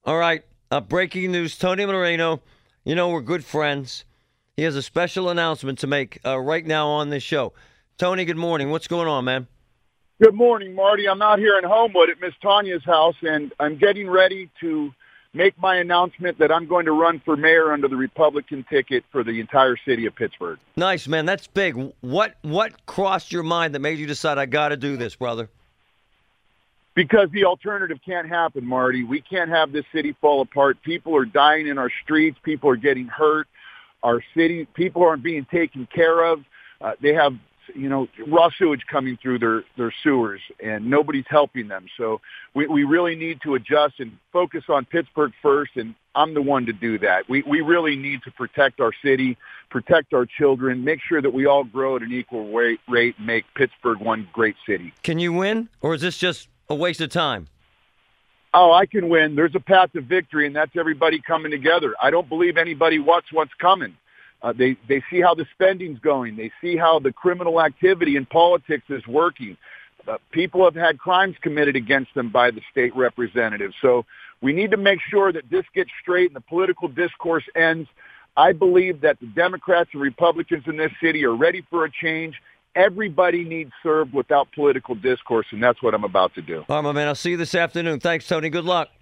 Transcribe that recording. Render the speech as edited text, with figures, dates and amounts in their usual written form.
All right. Breaking news. Tony Moreno, we're good friends. He has a special announcement to make right now on this show. Tony, good morning. What's going on, man? Good morning, Marty. I'm out here in Homewood at Miss Tanya's house, and I'm getting ready to make my announcement that I'm going to run for mayor under the Republican ticket for the entire city of Pittsburgh. Nice, man. That's big. What crossed your mind that made you decide I got to do this, brother? Because the alternative can't happen, Marty. We can't have this city fall apart. People are dying in our streets. People are getting hurt. Our city, people aren't being taken care of. They have, raw sewage coming through their sewers, and nobody's helping them. So we really need to adjust and focus on Pittsburgh first, and I'm the one to do that. We really need to protect our city, protect our children, make sure that we all grow at an equal rate, and make Pittsburgh one great city. Can you win, or is this just a waste of time? Oh, I can win. There's a path to victory, and that's everybody coming together. I don't believe anybody wants what's coming. They see how the spending's going. They see how the criminal activity in politics is working. People have had crimes committed against them by the state representatives. So we need to make sure that this gets straight and the political discourse ends. I believe that the Democrats and Republicans in this city are ready for a change. Everybody needs served without political discourse, and that's what I'm about to do. All right, my man. I'll see you this afternoon. Thanks, Tony. Good luck.